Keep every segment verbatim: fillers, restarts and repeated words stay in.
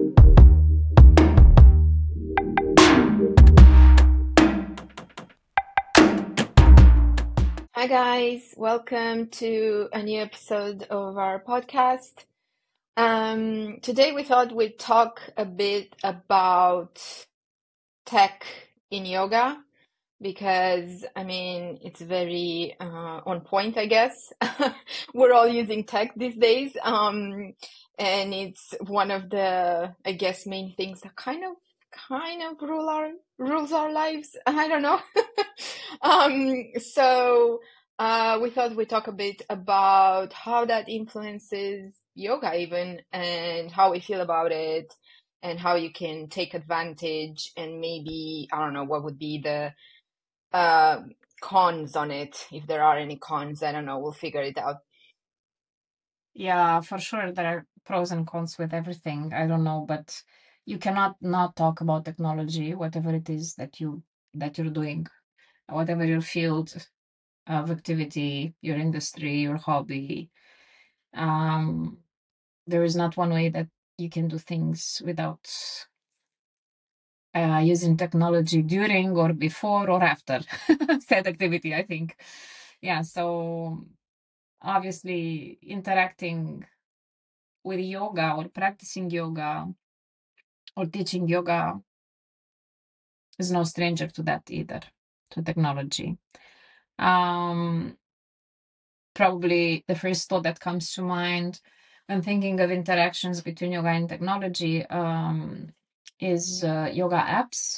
Hi, guys. Welcome to a new episode of our podcast. Um, today, we thought we'd talk a bit about tech in yoga because, I mean, it's very uh, on point, I guess. We're all using tech these days. Um, and it's one of the, I guess, main things that kind of kind of rule our rules our lives. I don't know. Um, so uh, we thought we'd talk a bit about how that influences yoga even and how we feel about it and how you can take advantage and maybe, I don't know, what would be the uh, cons on it, if there are any cons. I don't know. We'll figure it out. Yeah, for sure. There are pros and cons with everything. I don't know, but you cannot not talk about technology, whatever it is that you that you're doing, whatever your field of activity, your industry, your hobby. Um, there is not one way that you can do things without uh, using technology during or before or after said activity, I think. Yeah, so obviously interacting with yoga or practicing yoga or teaching yoga is no stranger to that either, to technology. Um, probably the first thought that comes to mind when thinking of interactions between yoga and technology um, is uh, yoga apps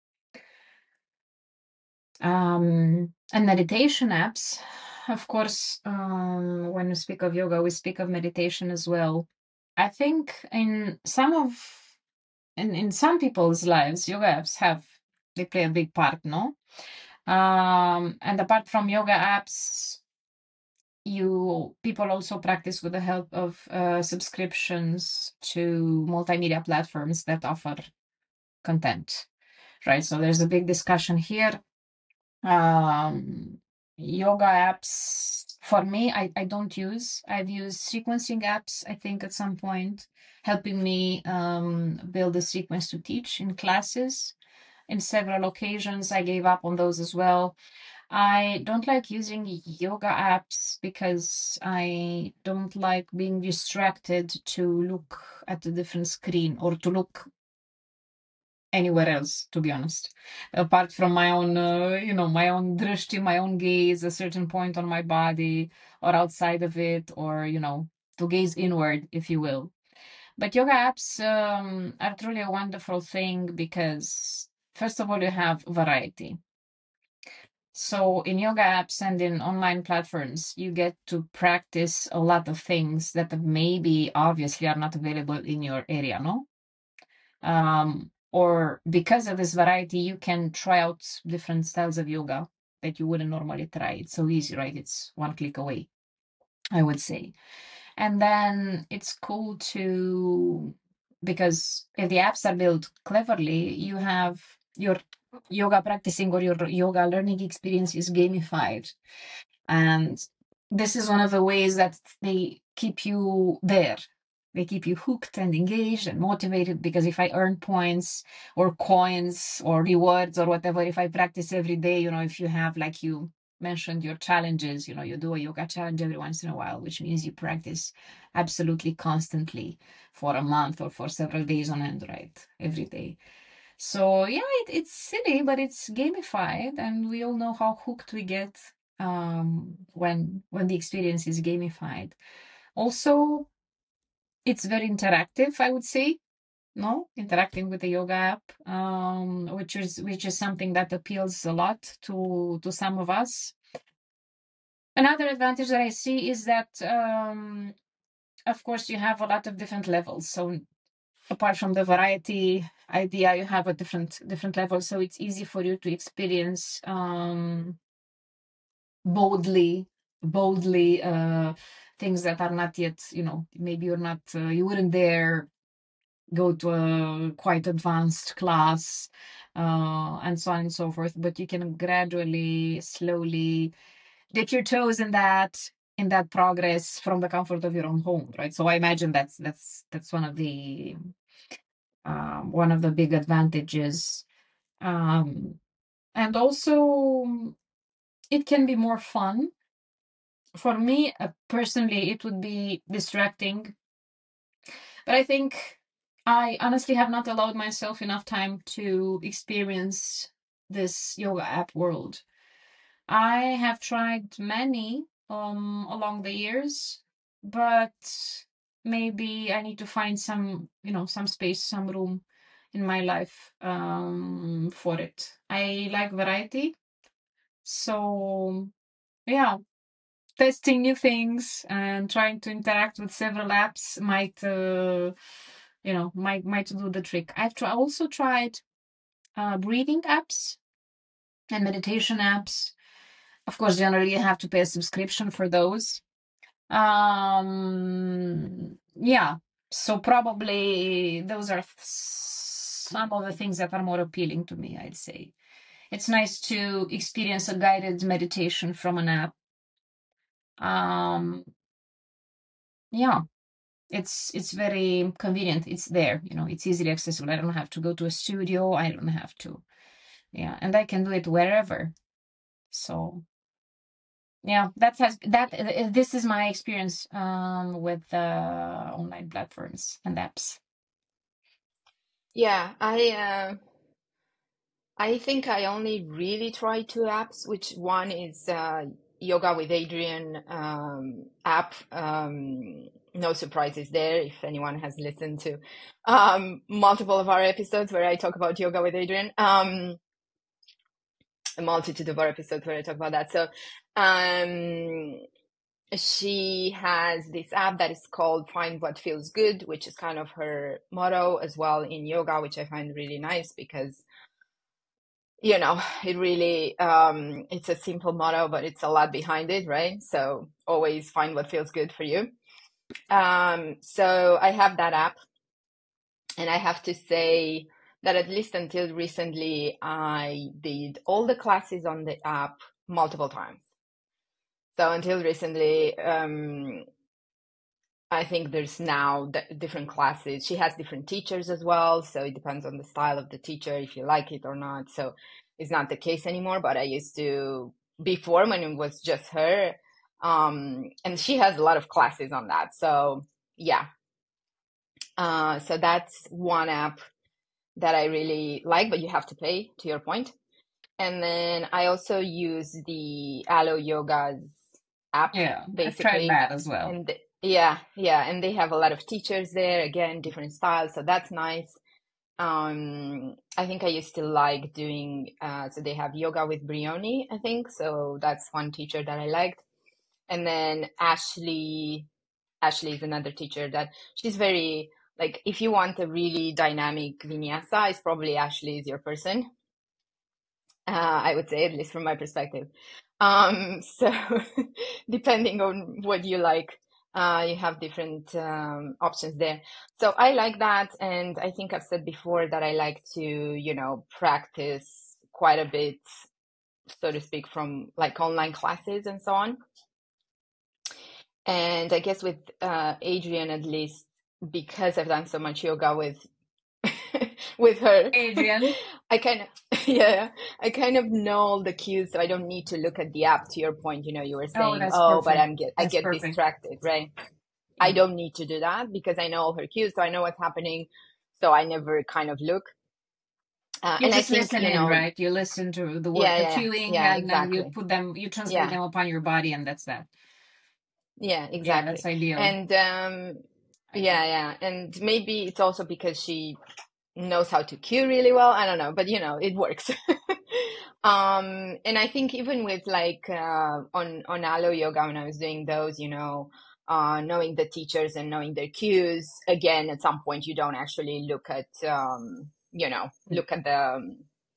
um, and meditation apps. Of course, um, when we speak of yoga, we speak of meditation as well. I think in some of in, in some people's lives, yoga apps have they play a big part, no? Um, and apart from yoga apps, you people also practice with the help of uh, subscriptions to multimedia platforms that offer content, right? So there's a big discussion here. Um, yoga apps, for me, I, I don't use. I've used sequencing apps, I think, at some point, helping me um, build a sequence to teach in classes. In several occasions, I gave up on those as well. I don't like using yoga apps because I don't like being distracted to look at a different screen or to look anywhere else, to be honest. Apart from my own, uh, you know, my own drishti, my own gaze, a certain point on my body or outside of it, or, you know, to gaze inward, if you will. But yoga apps um, are truly a wonderful thing because, first of all, you have variety. So in yoga apps and in online platforms, you get to practice a lot of things that maybe obviously are not available in your area, no? Um, or because of this variety, you can try out different styles of yoga that you wouldn't normally try. It's so easy, right? It's one click away, I would say. And then it's cool to, because if the apps are built cleverly, you have your yoga practicing or your yoga learning experience is gamified. And this is one of the ways that they keep you there. They keep you hooked and engaged and motivated, because if I earn points or coins or rewards or whatever, if I practice every day, you know, if you have, like you mentioned, your challenges, you know, you do a yoga challenge every once in a while, which means you practice absolutely constantly for a month or for several days on end, right? Every day. So yeah, it, it's silly, but it's gamified, and we all know how hooked we get um, when when the experience is gamified. Also, it's very interactive, I would say. No, interacting with the yoga app, um, which is which is something that appeals a lot to to some of us. Another advantage that I see is that, um, of course, you have a lot of different levels. So apart from the variety idea, you have a different different levels, so it's easy for you to experience um, boldly boldly uh, things that are not yet, you know, maybe you're not uh, you wouldn't dare go to a quite advanced class uh, and so on and so forth, but you can gradually, slowly dip your toes in that in that progress from the comfort of your own home, right? So I imagine that's that's that's one of the um, one of the big advantages. Um, and also, it can be more fun. For me, uh, personally, it would be distracting. But I think I honestly have not allowed myself enough time to experience this yoga app world. I have tried many um along the years, but maybe I need to find some, you know, some space, some room in my life um for it. I like variety. So yeah, testing new things and trying to interact with several apps might uh, you know might might do the trick. I've try- also tried uh, breathing apps and meditation apps. Of course, generally you have to pay a subscription for those. Um, yeah, so probably those are some of the things that are more appealing to me, I'd say. It's nice to experience a guided meditation from an app. Um, yeah, it's it's very convenient. It's there, you know, it's easily accessible. I don't have to go to a studio. I don't have to, yeah, and I can do it wherever. So yeah, that has that. uh, This is my experience um, with uh, online platforms and apps. Yeah, I uh, I think I only really try two apps, which one is uh, Yoga with Adriene um, app. Um, no surprises there if anyone has listened to um, multiple of our episodes where I talk about Yoga with Adriene. Um, a multitude of our episodes where I talk about that. So um, she has this app that is called Find What Feels Good, which is kind of her motto as well in yoga, which I find really nice because you know it really um it's a simple motto, but it's a lot behind it, right? So always find what feels good for you. Um so I have that app, and I have to say that at least until recently I did all the classes on the app multiple times. So until recently, um I think there's now d- different classes. She has different teachers as well, so it depends on the style of the teacher if you like it or not. So it's not the case anymore, but I used to before when it was just her. Um, and she has a lot of classes on that. So yeah. Uh, so that's one app that I really like, but you have to pay, to your point. And then I also use the Alo Yoga's app, Yeah, I've tried basically. that as well. And th- yeah, yeah, and they have a lot of teachers there, again, different styles, so that's nice. Um, I think I used to like doing, uh, so they have yoga with Brioni, I think, so that's one teacher that I liked. And then Ashley, Ashley is another teacher that she's very, like, if you want a really dynamic vinyasa, it's probably Ashley is your person. Uh, I would say, at least from my perspective. Um, so depending on what you like, uh, you have different um, options there. So I like that, and I think I've said before that I like to, you know, practice quite a bit, so to speak, from like online classes and so on. And I guess with uh, Adriene, at least because I've done so much yoga with with her. Adriene. I kind of, yeah, I kind of know all the cues, so I don't need to look at the app. To your point, you know, you were Oh, saying, that's oh, but perfect. I'm get, I That's get perfect. distracted, right? I Yeah. don't need to do that because I know all her cues, so I know what's happening. So I never kind of look. Uh, You and I just think, listen you in, know, right? You listen to the word, yeah, the yeah, yeah, cueing, yeah, and then you exactly. put them, you translate Yeah, them upon your body, and that's that. yeah, Yeah, that's exactly. ideal. And um, Ideal. yeah, yeah. And maybe it's also because she knows how to cue really well. I don't know, but you know, it works. um, and I think even with like uh, on on Alo Yoga when I was doing those, you know, uh, knowing the teachers and knowing their cues. Again, at some point, you don't actually look at um, you know, look at the um,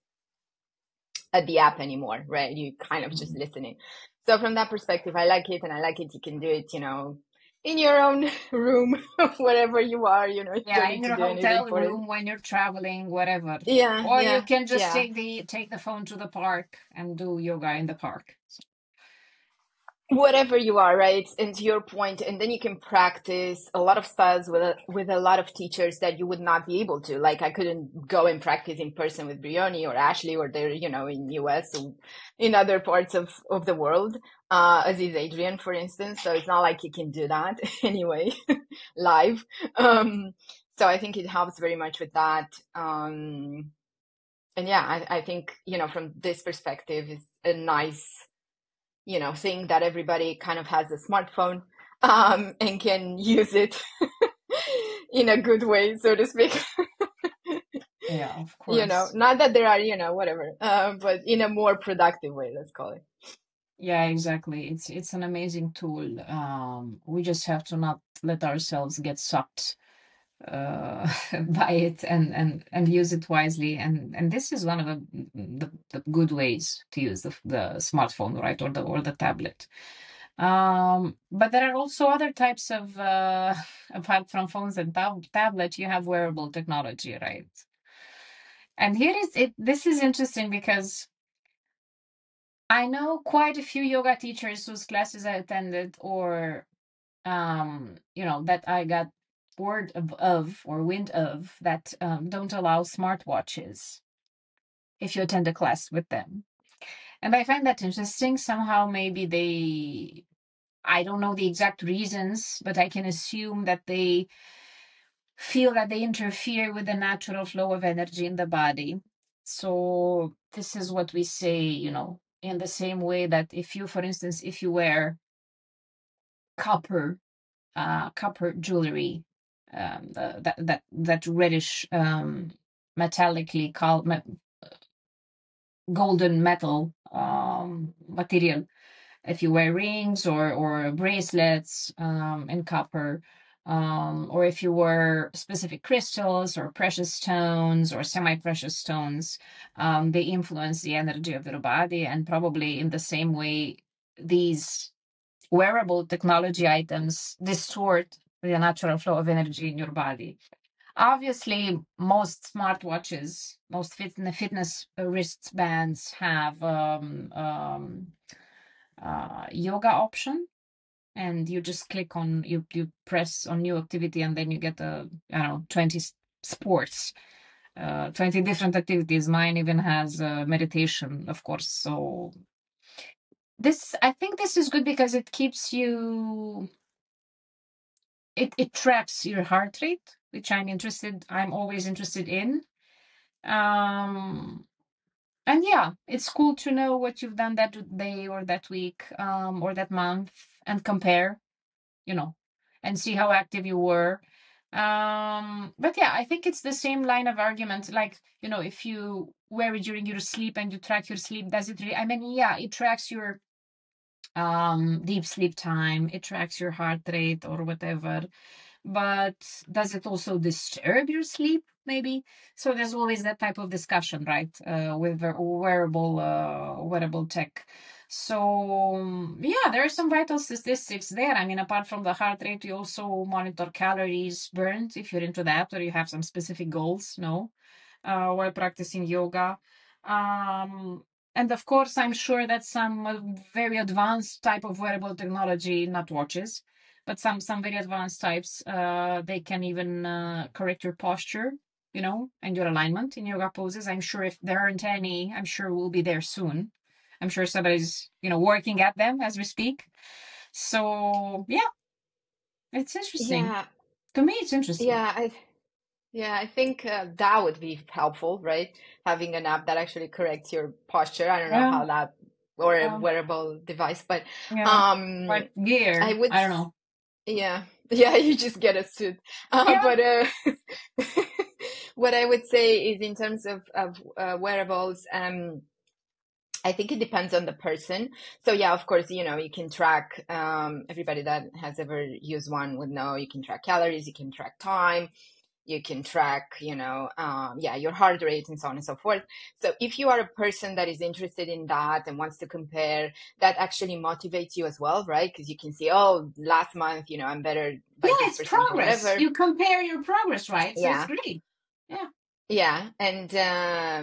at the app anymore, right? You kind of just Mhm. listening. So from that perspective, I like it, and I like it. You can do it, you know, in your own room, wherever you are. You know, you Yeah, don't in need to your do anything hotel for it. room when you're traveling, whatever. Yeah, Or you yeah, can just yeah. take the take the phone to the park and do yoga in the park. whatever you are, right? And to your point, and then you can practice a lot of styles with a, with a lot of teachers that you would not be able to. Like I couldn't go and practice in person with Brioni or Ashley, or they're, you know, in U S or in other parts of, of the world, uh, as is Adrian, for instance. So it's not like you can do that anyway, live. Um, so I think it helps very much with that. Um, and yeah, I, I think, you know, from this perspective is a nice, you know, thing that everybody kind of has a smartphone, um, and can use it in a good way, so to speak. Yeah, of You know, course. not that there are, you know, whatever, uh, but in a more productive way, let's call it. Yeah, exactly. It's it's an amazing tool. Um, we just have to not let ourselves get sucked uh, by it, and and and use it wisely. And and this is one of the the, the good ways to use the the smartphone, right, or the or the tablet. Um, but there are also other types of uh, apart from phones and tab- tablet, you have wearable technology, right? And here is it. This is interesting because I know quite a few yoga teachers whose classes I attended, or um, you know, that I got word of, of or wind of, that um, don't allow smartwatches if you attend a class with them. And I find that interesting. Somehow, maybe they, I don't know the exact reasons, but I can assume that they feel that they interfere with the natural flow of energy in the body. So this is what we say, you know, in the same way that if you, for instance, if you wear copper, uh, copper jewelry, um, the, that that that reddish, um, metallically called me- golden metal um, material, if you wear rings or or bracelets um, in copper, um, or if you wear specific crystals or precious stones or semi-precious stones, um, they influence the energy of your body, and probably in the same way, these wearable technology items distort the natural flow of energy in your body. Obviously, most smartwatches, most fit- fitness wristbands have um, um, uh, yoga option, and you just click on, you you press on new activity, and then you get a, I don't know, twenty sports, uh, twenty different activities. Mine even has uh, meditation, of course. So this, I think this is good because it keeps you, it, it tracks your heart rate, which I'm interested, I'm always interested in. Um, and yeah, it's cool to know what you've done that day or that week, um, or that month, and compare, you know, and see how active you were. Um, but yeah, I think it's the same line of argument. Like, you know, if you wear it during your sleep and you track your sleep, does it really? I mean, yeah, it tracks your um deep sleep time, it tracks your heart rate or whatever, but does it also disturb your sleep, maybe? So there's always that type of discussion, right, uh, with wearable uh, wearable tech. So um, yeah, there are some vital statistics there. I mean, apart from the heart rate, you also monitor calories burned if you're into that, or you have some specific goals, no, uh, while practicing yoga. um and of course, I'm sure that some uh, very advanced type of wearable technology, not watches, but some some very advanced types, uh, they can even uh, correct your posture, you know, and your alignment in yoga poses. I'm sure if there aren't any, I'm sure we'll be there soon. I'm sure somebody's, you know, working at them as we speak. So yeah, it's interesting. Yeah, To me, it's interesting. yeah, I yeah, I think uh, that would be helpful, right? Having an app that actually corrects your posture. I don't know Yeah, how that, or a yeah, wearable device, but yeah. um, Like I gear, would, I don't know. yeah, yeah, you just get a suit. Uh, Yeah, but uh, what I would say is in terms of of uh, wearables, um, I think it depends on the person. So yeah, of course, you know, you can track, um, everybody that has ever used one would know you can track calories, you can track time, you can track, you know, um, yeah, your heart rate and so on and so forth. So if you are a person that is interested in that and wants to compare, that actually motivates you as well, right? Because you can see, oh, last month, you know, I'm better by yeah, this it's percent or progress. whatever. You compare your progress, right? So it's Yeah. great. Yeah. Yeah. And, um,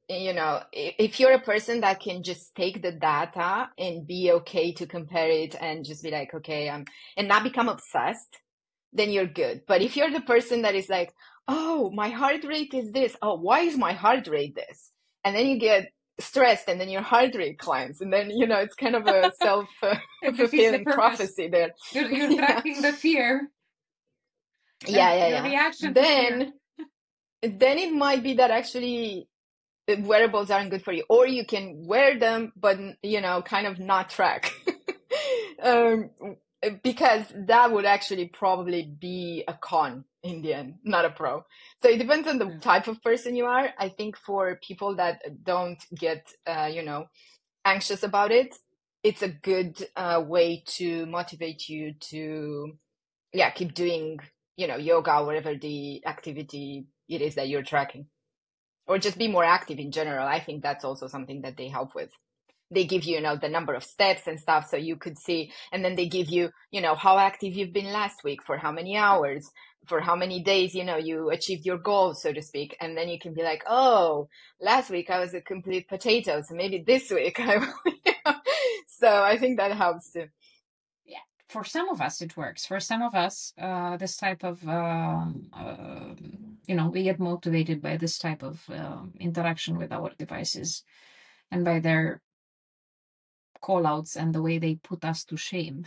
you know, if you're a person that can just take the data and be okay to compare it and just be like, okay, um, and not become obsessed, then you're good. But if you're the person that is like, oh, my heart rate is this. Oh, why is my heart rate this? And then you get stressed and then your heart rate climbs. And then, you know, it's kind of a self uh, It defeats the fulfilling purpose. prophecy there. You're, you're Yeah. tracking the fear Yeah, and yeah, your yeah. reaction to fear. Then, then it might be that actually uh, wearables aren't good for you, or you can wear them, but, you know, kind of not track. um, because that would actually probably be a con in the end, not a pro. So it depends on the Yeah. type of person you are. I think for people that don't get, uh, you know, anxious about it, it's a good uh, way to motivate you to, yeah, keep doing, you know, yoga, whatever the activity it is that you're tracking, or just be more active in general. I think that's also something that they help with. They give you, you know, the number of steps and stuff so you could see, and then they give you, you know, how active you've been last week, for how many hours, for how many days, you know, you achieved your goals, so to speak. And then you can be like, oh, last week I was a complete potato, so maybe this week I will. So I think that helps too. Yeah. For some of us, it works. For some of us, uh, this type of, um, uh, you know, we get motivated by this type of um, interaction with our devices and by their call outs and the way they put us to shame.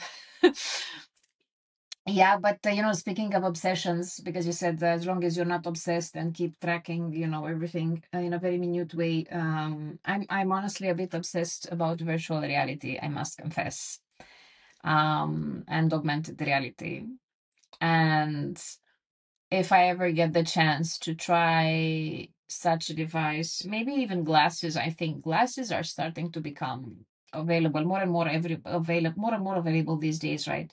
Yeah, but uh, you know, speaking of obsessions, because you said that as long as you're not obsessed and keep tracking, you know, everything uh, in a very minute way, um, I'm I'm honestly a bit obsessed about virtual reality, I must confess, um, and augmented reality. And if I ever get the chance to try such a device, maybe even glasses, I think glasses are starting to become available more and more every available more and more available these days, right?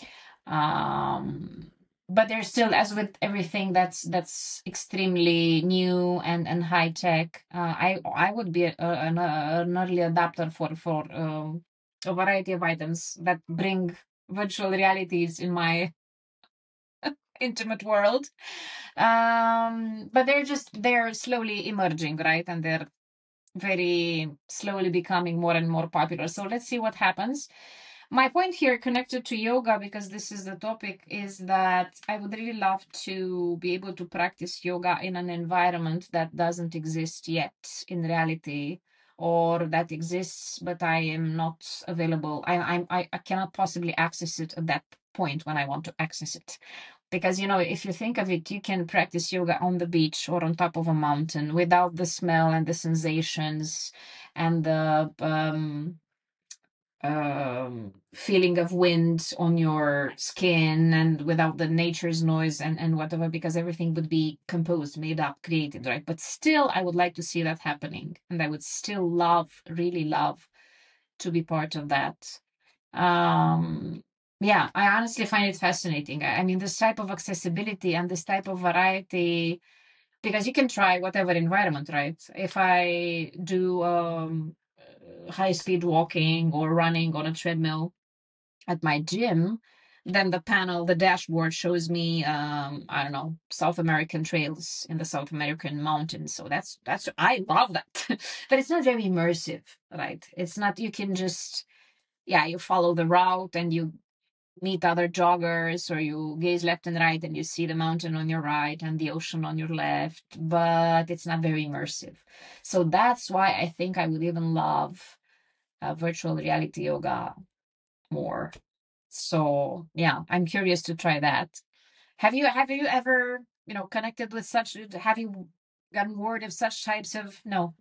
Um, but there's still, as with everything that's that's extremely new and and high tech, uh, I I would be a, an, an early adapter for for um, a variety of items that bring virtual realities in my intimate world. Um, but they're just they're slowly emerging, right? And they're very slowly becoming more and more popular. So let's see what happens. My point here, connected to yoga, because this is the topic, is that I would really love to be able to practice yoga in an environment that doesn't exist yet in reality, or that exists but I am not available. I I'm, I I cannot possibly access it at that point when I want to access it. Because, you know, if you think of it, you can practice yoga on the beach or on top of a mountain without the smell and the sensations and the um, um, feeling of wind on your skin, and without the nature's noise and, and whatever, because everything would be composed, made up, created, right? But still, I would like to see that happening. And I would still love, really love to be part of that. Um, yeah, I honestly find it fascinating. I, I mean, this type of accessibility and this type of variety, because you can try whatever environment, right? If I do um, high speed walking or running on a treadmill at my gym, then the panel, the dashboard shows me, um, I don't know, South American trails in the South American mountains. So that's, that's, I love that. But it's not very immersive, right? It's not, you can just, yeah, you follow the route and you meet other joggers, or you gaze left and right and you see the mountain on your right and the ocean on your left, but it's not very immersive. So that's why I think I would even love uh, virtual reality yoga more. So yeah, I'm curious to try that. Have you have you ever, you know, connected with such? Have you gotten word of such types of? No,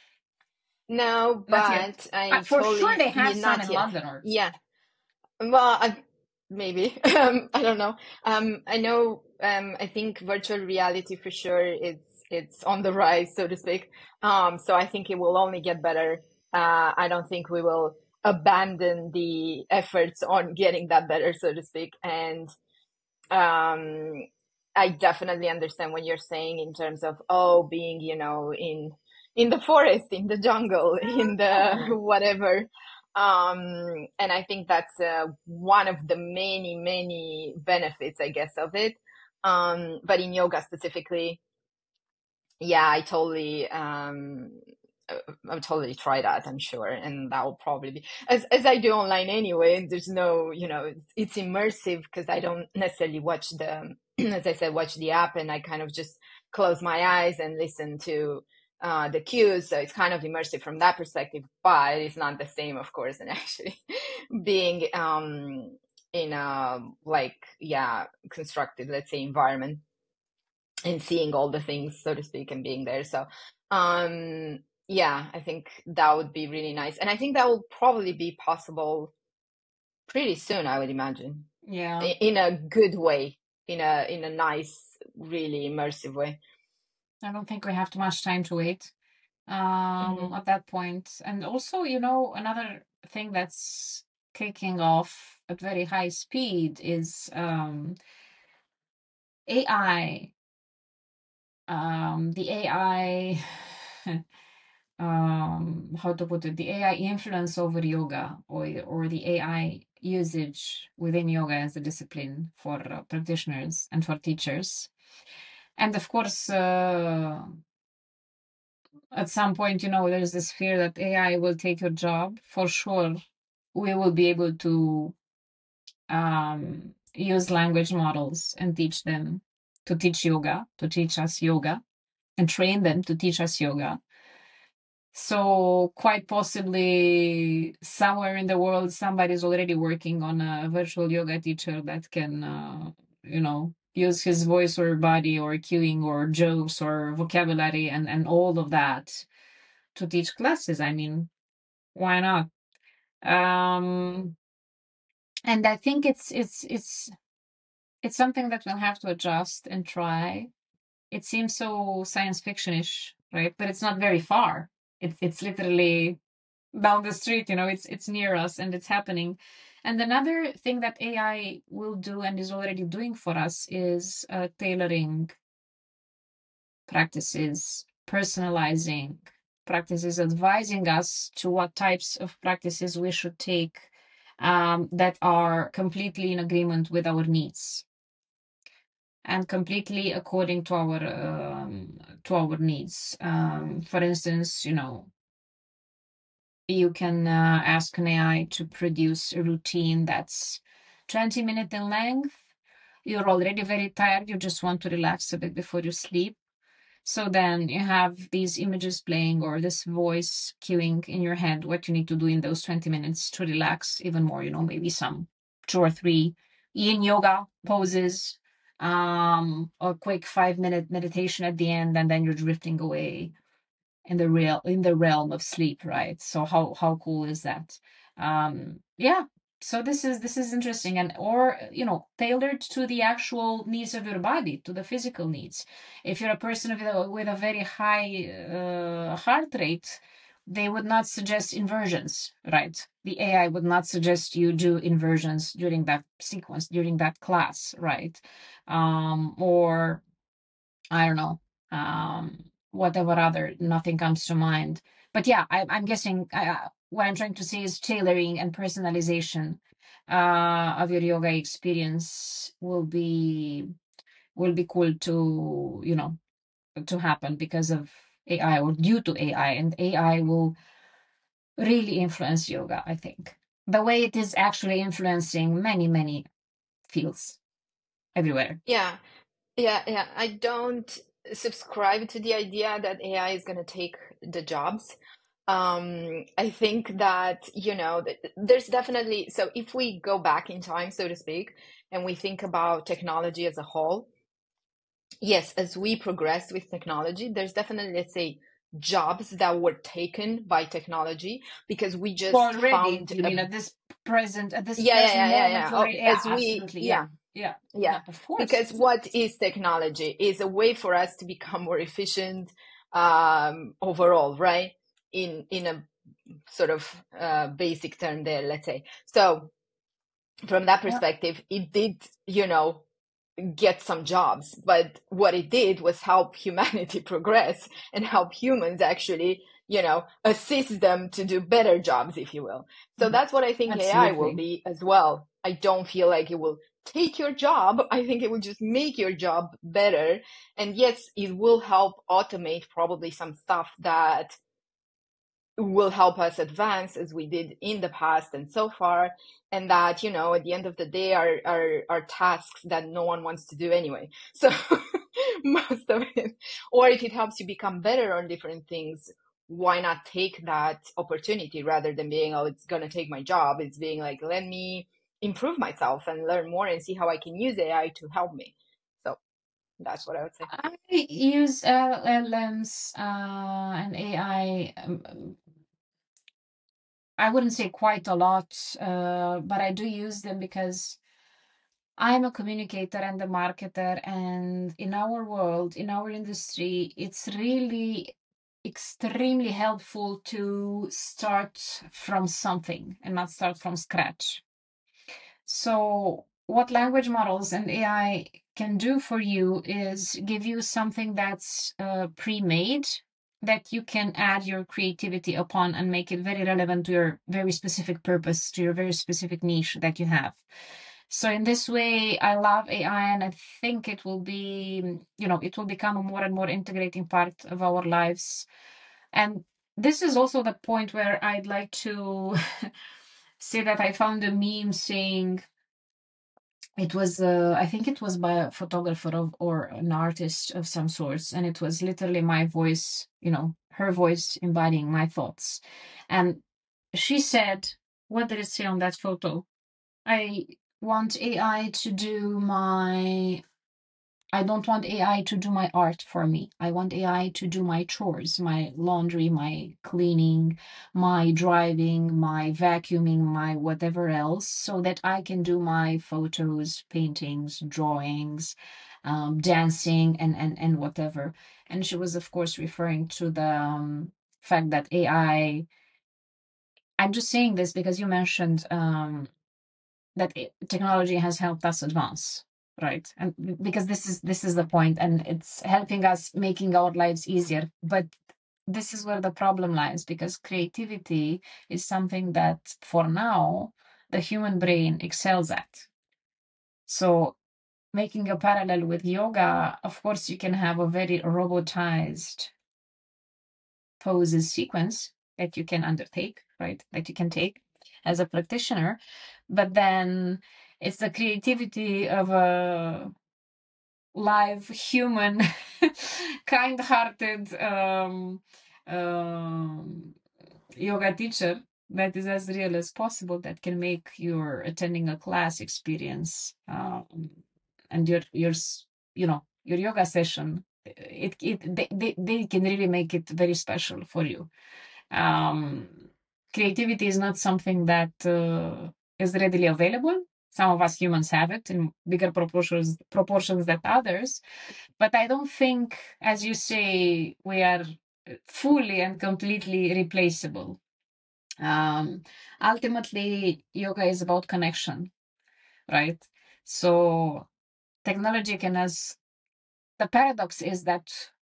No, not yet. but Uh, I for sure, totally, they have yeah, some not in yet. London, or Yeah. Well, I, maybe. Um, I don't know. Um, I know, um, I think virtual reality for sure it's it's on the rise, so to speak. Um, so I think it will only get better. Uh, I don't think we will abandon the efforts on getting that better, so to speak. And um, I definitely understand what you're saying in terms of, oh, being, you know, in in the forest, in the jungle, in the oh, whatever. Um, and I think that's uh, one of the many, many benefits, I guess, of it. Um, but in yoga specifically, yeah, I totally um uh, I'll totally try that, I'm sure, and that will probably be as as I do online anyway. There's no, you know, it's, it's immersive because I don't necessarily watch the, as I said, watch the app, and I kind of just close my eyes and listen to uh, the cues. So it's kind of immersive from that perspective, but it's not the same, of course, and actually being um in a like yeah constructed, let's say, environment and seeing all the things, so to speak, and being there. So, um, yeah, I think that would be really nice. And I think that will probably be possible pretty soon, I would imagine, Yeah, i- in a good way, in a in a nice, really immersive way. I don't think we have too much time to wait um, Hmm. at that point. And also, you know, another thing that's kicking off at very high speed is um, A I. Um, the A I, um, how to put it, the A I influence over yoga, or or the A I usage within yoga as a discipline for uh, practitioners and for teachers. And of course, uh, at some point, you know, there's this fear that A I will take your job. For sure, we will be able to um, use language models and teach them to teach yoga, to teach us yoga, and train them to teach us yoga. So quite possibly somewhere in the world, somebody's already working on a virtual yoga teacher that can, uh, you know, use his voice or body or cueing or jokes or vocabulary and, and all of that to teach classes. I mean, why not? Um, and I think it's it's it's it's something that we'll have to adjust and try. It seems so science fiction-ish, right? But it's not very far. It's it's literally down the street, you know, it's it's near us and it's happening. And another thing that A I will do and is already doing for us is uh, tailoring practices, personalizing practices, advising us to what types of practices we should take um, that are completely in agreement with our needs and completely according to our um, to our needs. Um, for instance, you know, you can uh, ask an A I to produce a routine that's twenty minutes in length. You're already very tired. You just want to relax a bit before you sleep. So then you have these images playing or this voice cueing in your head what you need to do in those twenty minutes to relax even more, you know, maybe some two or three yin yoga poses, um, a quick five minute meditation at the end, and then you're drifting away in the real in the realm of sleep, right? So how how cool is that? Um, yeah. So this is this is interesting, and or you know tailored to the actual needs of your body, to the physical needs. If you're a person with a, with a very high uh, heart rate, they would not suggest inversions, right? The A I would not suggest you do inversions during that sequence, during that class, right? Um, or I don't know, um, whatever other, nothing comes to mind. But yeah, I, I'm guessing uh, what I'm trying to say is tailoring and personalization uh, of your yoga experience will be will be cool to you know to happen because of A I or due to A I, and A I will really influence yoga. I think the way it is actually influencing many many fields everywhere. Yeah, yeah, yeah. I don't subscribe to the idea that A I is going to take the jobs. Um, I think that, you know, th- there's definitely, so if we go back in time, so to speak, and we think about technology as a whole, yes, as we progress with technology, there's definitely, let's say, jobs that were taken by technology because we just Already, found you a, mean at this present at this yeah, yeah, present yeah, yeah, moment yeah. Oh, already? Yeah, as we, absolutely. Yeah, yeah, yeah, yeah. yeah. Of course. Because what is technology? Is a way for us to become more efficient um, overall, right? In in a sort of uh, basic term there, let's say. So from that Yeah. perspective, it did, you know, get some jobs, but what it did was help humanity progress and help humans actually, you know, assist them to do better jobs, if you will. So Mhm. that's what I think A I will Absolutely. be as well. I don't feel like it will take your job. I think it will just make your job better. And yes, it will help automate probably some stuff that will help us advance as we did in the past and so far. And that, you know, at the end of the day are are, are tasks that no one wants to do anyway. So most of it. Or if it helps you become better on different things, why not take that opportunity rather than being, oh, it's going to take my job? It's being like, let me improve myself and learn more and see how I can use A I to help me. So that's what I would say. I use L L Ms uh, and A I. Um, I wouldn't say quite a lot, uh, but I do use them because I'm a communicator and a marketer, and in our world, in our industry, it's really extremely helpful to start from something and not start from scratch. So, what language models and A I can do for you is give you something that's uh, pre-made that you can add your creativity upon and make it very relevant to your very specific purpose, to your very specific niche that you have. So in this way, I love A I, and I think it will be, you know, it will become a more and more integrating part of our lives. And this is also the point where I'd like to say that I found a meme saying, it was uh, I think it was by a photographer of, or an artist of some sorts, and it was literally my voice, you know, her voice embodying my thoughts. And she said, what did it say on that photo? I want A I to do my I don't want A I to do my art for me. I want A I to do my chores, my laundry, my cleaning, my driving, my vacuuming, my whatever else, so that I can do my photos, paintings, drawings, um, dancing, and, and, and whatever. And she was, of course, referring to the um, fact that A I, I'm just saying this because you mentioned um, that it, technology has helped us advance, right? And because this is this is the point, and it's helping us making our lives easier. But this is where the problem lies, because creativity is something that for now the human brain excels at. So making a parallel with yoga, of course you can have a very robotized poses sequence that you can undertake, right? That you can take as a practitioner, but then it's the creativity of a live human, kind-hearted um, um, yoga teacher that is as real as possible, that can make your attending a class experience um, and your your you know your yoga session, it it they, they, they can really make it very special for you. um, Creativity is not something that uh, is readily available. Some of us humans have it in bigger proportions proportions than others, but I don't think, as you say, we are fully and completely replaceable. Um, Ultimately, yoga is about connection, right? So technology can, as the paradox is that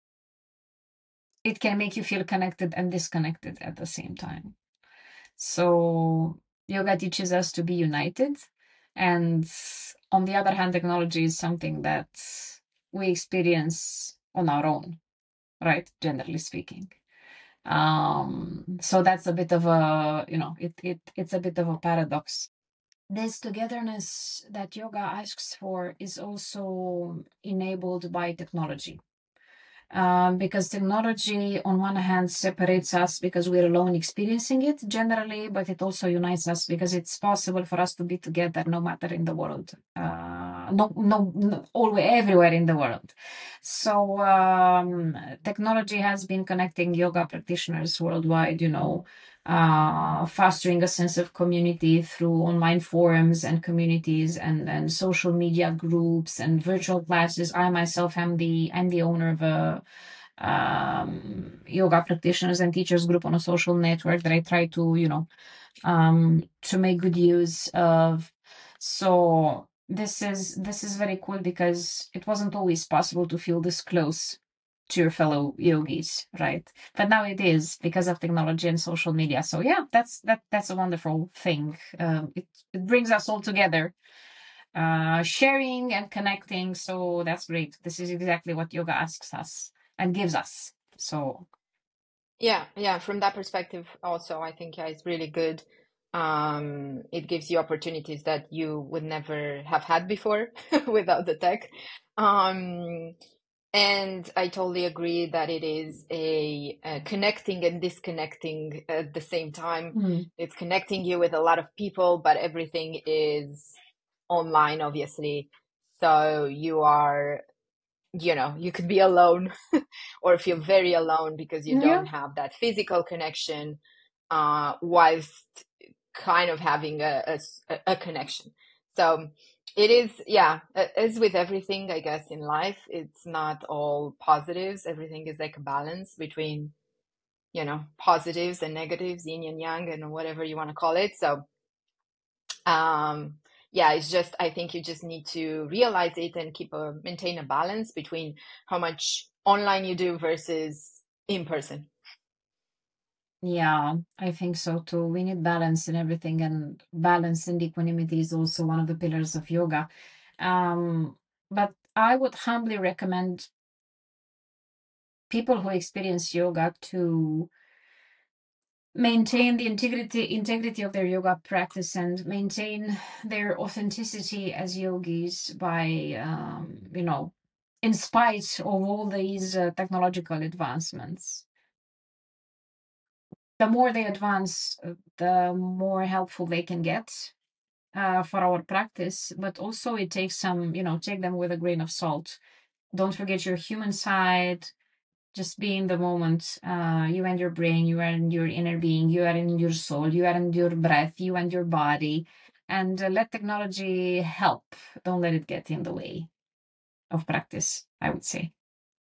it can make you feel connected and disconnected at the same time. So yoga teaches us to be united. And on the other hand, technology is something that we experience on our own, right? Generally speaking. Um, so that's a bit of a, you know, it, it it's a bit of a paradox. This togetherness that yoga asks for is also enabled by technology. Um, because technology, on one hand, separates us because we're alone experiencing it generally, but it also unites us because it's possible for us to be together no matter in the world, uh, no, no, no, always, everywhere in the world. So um, technology has been connecting yoga practitioners worldwide, you know, uh, fostering a sense of community through online forums and communities and, and social media groups and virtual classes. I myself am the I'm the owner of a um, yoga practitioners and teachers group on a social network that I try to, you know, um, to make good use of. So this is this is very cool because it wasn't always possible to feel this close to your fellow yogis, right? But now it is because of technology and social media. So yeah, that's that that's a wonderful thing. Um, it it brings us all together. uh, sharing and connecting. So that's great. This is exactly what yoga asks us and gives us. So Yeah, yeah. From that perspective, also, I think yeah, it's really good. Um, it gives you opportunities that you would never have had before without the tech. Um, and I totally agree that it is a, a connecting and disconnecting at the same time. mm, It's connecting you with a lot of people, but everything is online, obviously. So you are, you know, you could be alone or feel very alone because you yeah, don't have that physical connection, uh, whilst kind of having a, a, a connection. So it is, yeah, as with everything, I guess, in life, it's not all positives. Everything is like a balance between, you know, positives and negatives, yin and yang, and whatever you want to call it. So, um, yeah, it's just, I think you just need to realize it and keep a, maintain a balance between how much online you do versus in person. yeah, I think so too. We need balance in everything, and balance and equanimity is also one of the pillars of yoga. Um, but I would humbly recommend people who experience yoga to maintain the integrity integrity of their yoga practice and maintain their authenticity as yogis by um, you know in spite of all these uh, technological advancements. The more they advance, uh, the more helpful they can get uh, for our practice, but also it takes some, you know take them with a grain of salt. Don't forget your human side. Just be in the moment. Uh, you and your brain, you are in your inner being, you are in your soul, you are in your breath, you and your body. And uh, let technology help. Don't let it get in the way of practice, I would say.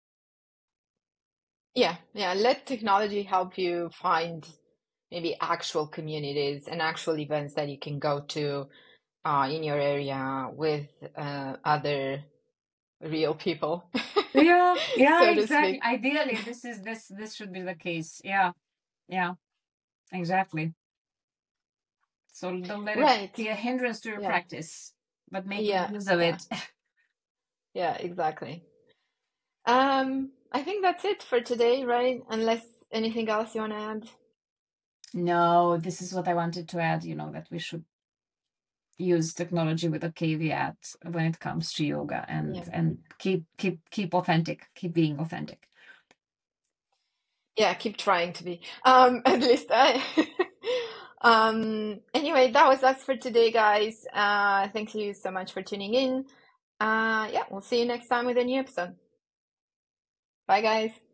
Yeah, yeah. Let technology help you find maybe actual communities and actual events that you can go to uh, in your area with uh, other real people, Yeah, yeah, so to exactly. speak. Ideally, this is this this should be the case. Yeah, yeah, exactly. So don't let it Right. be a hindrance to your Yeah. practice, but make good Yeah. use of Yeah. it. Yeah. Exactly. Um, I think that's it for today, right? Unless anything else you want to add. No, this is what I wanted to add, you know, that we should use technology with a caveat when it comes to yoga, and Yeah. and keep keep keep authentic, keep being authentic. Yeah. Keep trying to be. Um, at least I. Um, anyway, that was us for today, guys. Uh, thank you so much for tuning in. Uh, yeah, we'll see you next time with a new episode. Bye, guys.